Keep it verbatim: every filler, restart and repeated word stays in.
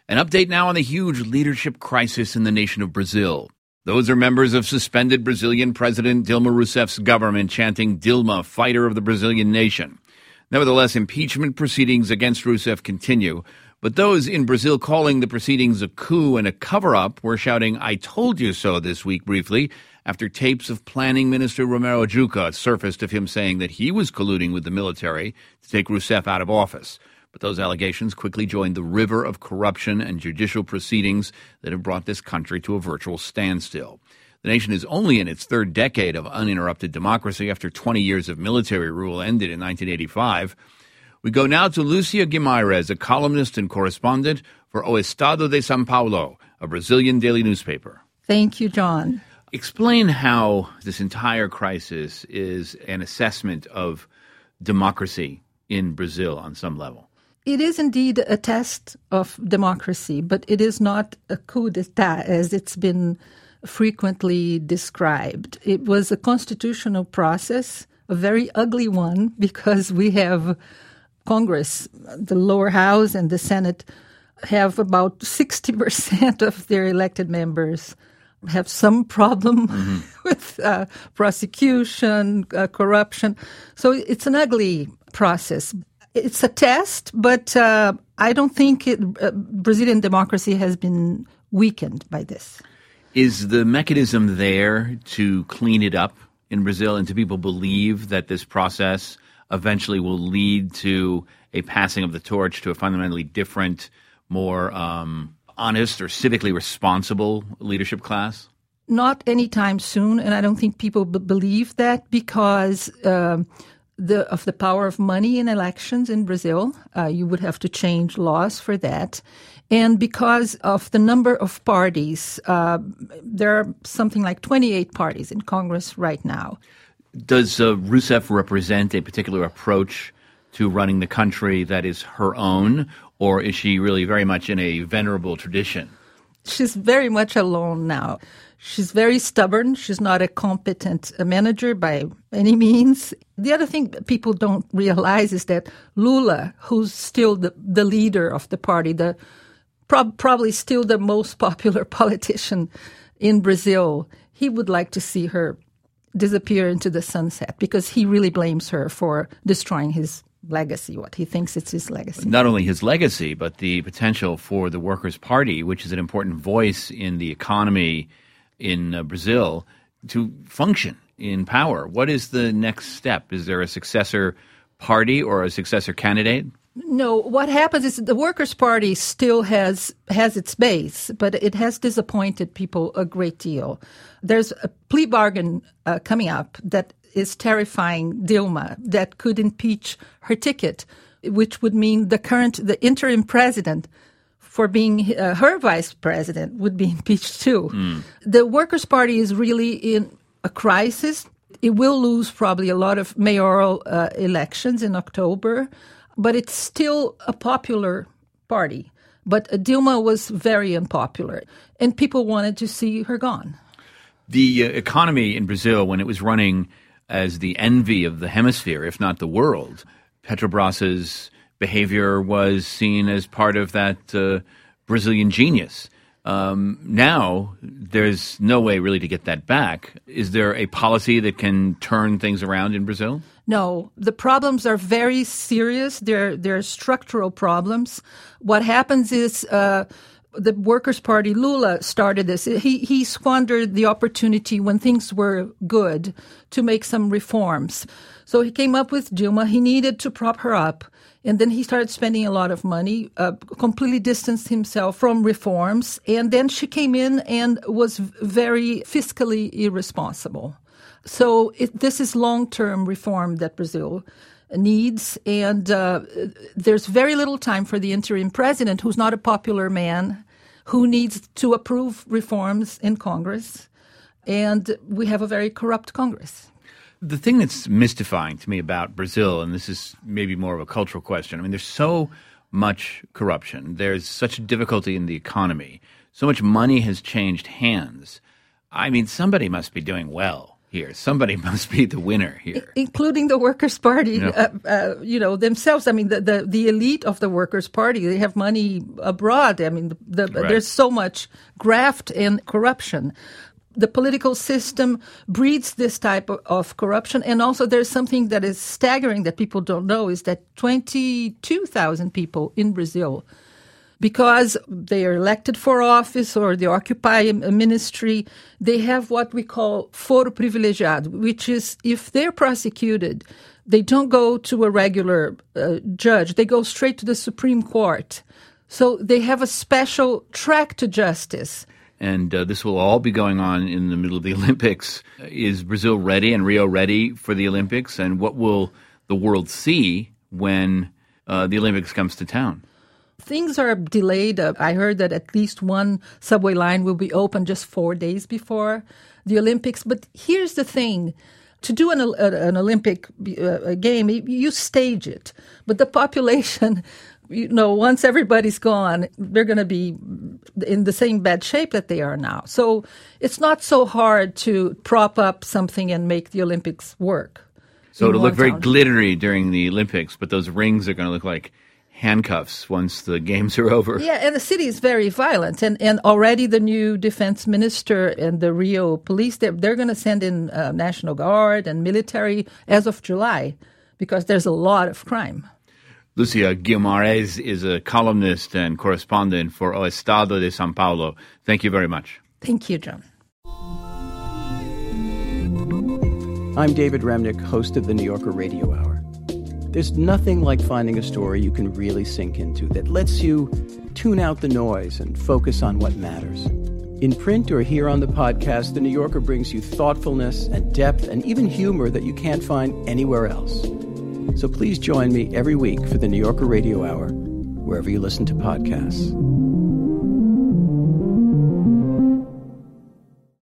An update now on the huge leadership crisis in the nation of Brazil. Those are members of suspended Brazilian President Dilma Rousseff's government chanting Dilma, fighter of the Brazilian nation. Nevertheless, impeachment proceedings against Rousseff continue, but those in Brazil calling the proceedings a coup and a cover-up were shouting, "I told you so," this week briefly, after tapes of Planning Minister Romero Jucá surfaced of him saying that he was colluding with the military to take Rousseff out of office. But those allegations quickly joined the river of corruption and judicial proceedings that have brought this country to a virtual standstill. The nation is only in its third decade of uninterrupted democracy after twenty years of military rule ended in nineteen eighty-five. We go now to Lucia Guimarães, a columnist and correspondent for O Estado de São Paulo, a Brazilian daily newspaper. Thank you, John. Explain how this entire crisis is an assessment of democracy in Brazil on some level. It is indeed a test of democracy, but it is not a coup d'etat as it's been frequently described. It was a constitutional process, a very ugly one, because we have Congress, the lower house and the Senate, have about sixty percent of their elected members have some problem mm-hmm. with uh, prosecution, uh, corruption. So it's an ugly process. It's a test, but uh, I don't think it, uh, Brazilian democracy has been weakened by this. Is the mechanism there to clean it up in Brazil and do people believe that this process eventually will lead to a passing of the torch to a fundamentally different, more um, honest or civically responsible leadership class? Not anytime soon, and I don't think people b- believe that because um, the, of the power of money in elections in Brazil. Uh, you would have to change laws for that. And because of the number of parties, uh, there are something like twenty-eight parties in Congress right now. Does uh, Rousseff represent a particular approach to running the country that is her own, or is she really very much in a venerable tradition? She's very much alone now. She's very stubborn. She's not a competent manager by any means. The other thing that people don't realize is that Lula, who's still the, the leader of the party, the prob- probably still the most popular politician in Brazil, he would like to see her disappear into the sunset because he really blames her for destroying his legacy, what he thinks it's his legacy. Not only his legacy, but the potential for the Workers' Party, which is an important voice in the economy in uh, Brazil, to function in power. What is the next step? Is there a successor party or a successor candidate? No, what happens is the Workers' Party still has has its base, but it has disappointed people a great deal. There's a plea bargain uh, coming up that is terrifying Dilma, that could impeach her ticket, which would mean the current, the interim president for being uh, her vice president would be impeached too. Mm. The Workers' Party is really in a crisis. It will lose probably a lot of mayoral uh, elections in October, but it's still a popular party. But uh, Dilma was very unpopular, and people wanted to see her gone. The uh, economy in Brazil, when it was running as the envy of the hemisphere, if not the world, Petrobras's behavior was seen as part of that uh, Brazilian genius. Um, now, there's no way really to get that back. Is there a policy that can turn things around in Brazil? No, the problems are very serious. They're, they're structural problems. What happens is uh, the Workers' Party, Lula, started this. He, he squandered the opportunity when things were good to make some reforms. So he came up with Dilma. He needed to prop her up. And then he started spending a lot of money, uh, completely distanced himself from reforms. And then she came in and was very fiscally irresponsible. So it, this is long-term reform that Brazil needs. And uh, there's very little time for the interim president, who's not a popular man, who needs to approve reforms in Congress. And we have a very corrupt Congress. The thing that's mystifying to me about Brazil, and this is maybe more of a cultural question, I mean, there's so much corruption. There's such difficulty in the economy. So much money has changed hands. I mean, somebody must be doing well here? Somebody must be the winner here. Including the Workers' Party, Yeah. uh, uh, you know, themselves. I mean, the, the, the elite of the Workers' Party, they have money abroad. I mean, the, the, Right. there's so much graft and corruption. The political system breeds this type of, of corruption. And also there's something that is staggering that people don't know is that twenty-two thousand people in Brazil, because they are elected for office or they occupy a ministry, they have what we call foro privilegiado, which is if they're prosecuted, they don't go to a regular uh, judge. They go straight to the Supreme Court. So they have a special track to justice. And uh, this will all be going on in the middle of the Olympics. Is Brazil ready and Rio ready for the Olympics? And what will the world see when uh, the Olympics comes to town? Things are delayed. Uh, I heard that at least one subway line will be open just four days before the Olympics. But here's the thing. To do an, uh, an Olympic uh, game, you stage it. But the population, you know, once everybody's gone, they're going to be in the same bad shape that they are now. So it's not so hard to prop up something and make the Olympics work. So it'll one look very town. glittery during the Olympics, but those rings are going to look like handcuffs once the games are over. Yeah, and the city is very violent. And, and already the new defense minister and the Rio police, they're, they're going to send in uh, National Guard and military as of July because there's a lot of crime. Lucia Guimarães is a columnist and correspondent for O Estado de São Paulo. Thank you very much. Thank you, John. I'm David Remnick, host of the New Yorker Radio Hour. There's nothing like finding a story you can really sink into that lets you tune out the noise and focus on what matters. In print or here on the podcast, The New Yorker brings you thoughtfulness and depth and even humor that you can't find anywhere else. So please join me every week for the New Yorker Radio Hour, wherever you listen to podcasts.